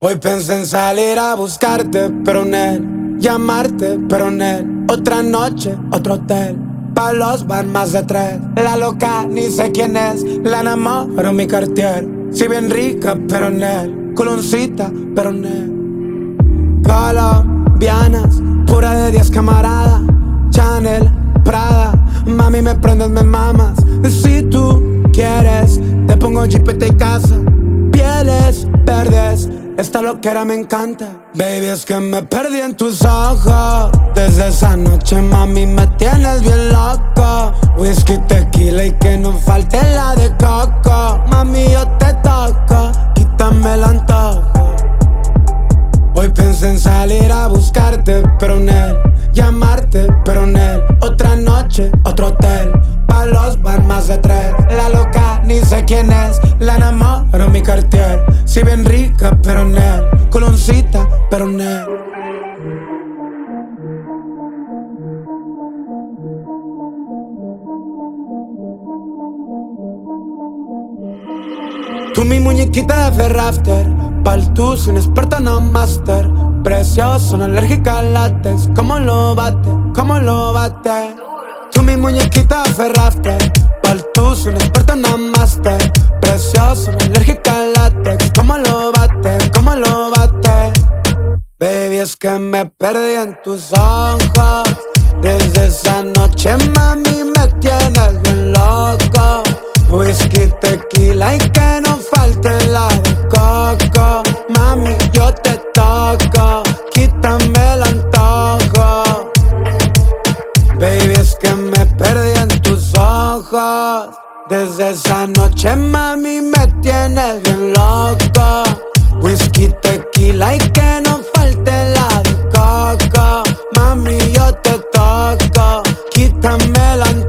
Hoy pensé en salir a buscarte, pero en él, llamarte, pero en él, otra noche, otro hotel, pa' los van más de 3. La loca, ni sé quién es, la enamoro mi Cartier. Si bien rica, pero en él, culoncita, pero en él. Colombianas, pura de 10 camarada, Chanel, Prada, mami me prendes, me mamas. Si tú quieres, te pongo jipeta y casa, pieles verdes. Esta loquera me encanta. Baby, es que me perdí en tus ojos. Desde esa noche, mami, me tienes bien loco. Whisky, tequila y que no falte la de coco. Mami, yo te toco, quítame el antojo. Hoy pensé en salir a buscarte, pero en él, llamarte, pero en él, otra noche, otro hotel, pa' los van más de 3. La loca, ni sé quién es, la enamoro mi Cartier. Si bien rica, pero en él, culoncita, pero en él. Tú mi muñequita de Ferrafter, pa'l tú sin experta no master. Precioso, no alérgica al látex. ¿Cómo lo bate? ¿Cómo lo bate? Tú mi muñequita de Ferrafter, pa'l tú sin experta no master. Precioso, no alérgica al látex. ¿Cómo lo bate? ¿Cómo lo bate? Baby, es que me perdí en tus ojos. Desde esa noche, mami, me tienes bien loco. Whisky, tequila y que no falte la de coco. Mami, yo te toco, quítame el antojo. Baby, es que me perdí en tus ojos. Desde esa noche, mami, me tienes bien loco. Whisky, tequila y que no falte la de coco. Mami, yo te toco, quítame el antojo.